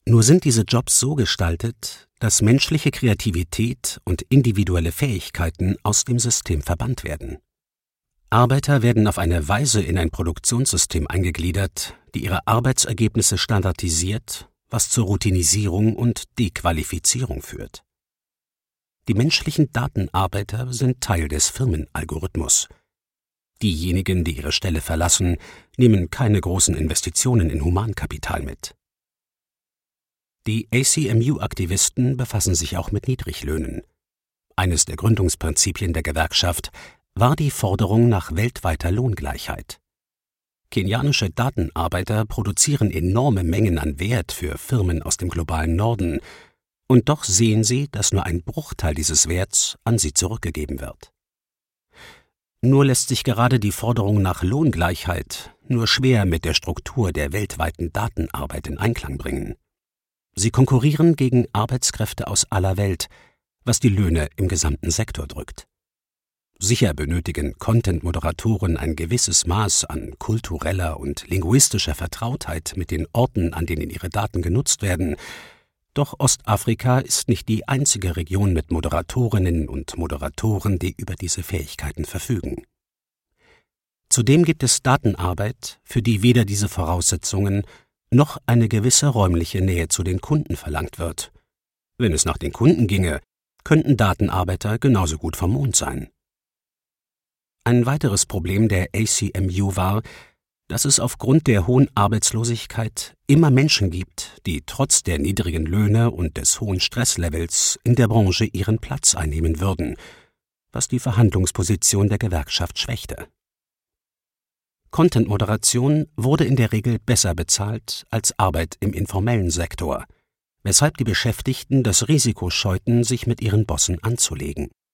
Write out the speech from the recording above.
Nur sind diese Jobs so gestaltet, dass menschliche Kreativität und individuelle Fähigkeiten aus dem System verbannt werden. Arbeiter werden auf eine Weise in ein Produktionssystem eingegliedert, die ihre Arbeitsergebnisse standardisiert, was zur Routinisierung und Dequalifizierung führt. Die menschlichen Datenarbeiter sind Teil des Firmenalgorithmus. Diejenigen, die ihre Stelle verlassen, nehmen keine großen Investitionen in Humankapital mit. Die ACMU-Aktivisten befassen sich auch mit Niedriglöhnen. Eines der Gründungsprinzipien der Gewerkschaft war die Forderung nach weltweiter Lohngleichheit. Kenianische Datenarbeiter produzieren enorme Mengen an Wert für Firmen aus dem globalen Norden, und doch sehen sie, dass nur ein Bruchteil dieses Werts an sie zurückgegeben wird. Nur lässt sich gerade die Forderung nach Lohngleichheit nur schwer mit der Struktur der weltweiten Datenarbeit in Einklang bringen. Sie konkurrieren gegen Arbeitskräfte aus aller Welt, was die Löhne im gesamten Sektor drückt. Sicher benötigen Content-Moderatoren ein gewisses Maß an kultureller und linguistischer Vertrautheit mit den Orten, an denen ihre Daten genutzt werden, doch Ostafrika ist nicht die einzige Region mit Moderatorinnen und Moderatoren, die über diese Fähigkeiten verfügen. Zudem gibt es Datenarbeit, für die weder diese Voraussetzungen noch eine gewisse räumliche Nähe zu den Kunden verlangt wird. Wenn es nach den Kunden ginge, könnten Datenarbeiter genauso gut vom Mond sein. Ein weiteres Problem der ACMU war, dass es aufgrund der hohen Arbeitslosigkeit immer Menschen gibt, die trotz der niedrigen Löhne und des hohen Stresslevels in der Branche ihren Platz einnehmen würden, was die Verhandlungsposition der Gewerkschaft schwächte. Content-Moderation wurde in der Regel besser bezahlt als Arbeit im informellen Sektor, weshalb die Beschäftigten das Risiko scheuten, sich mit ihren Bossen anzulegen.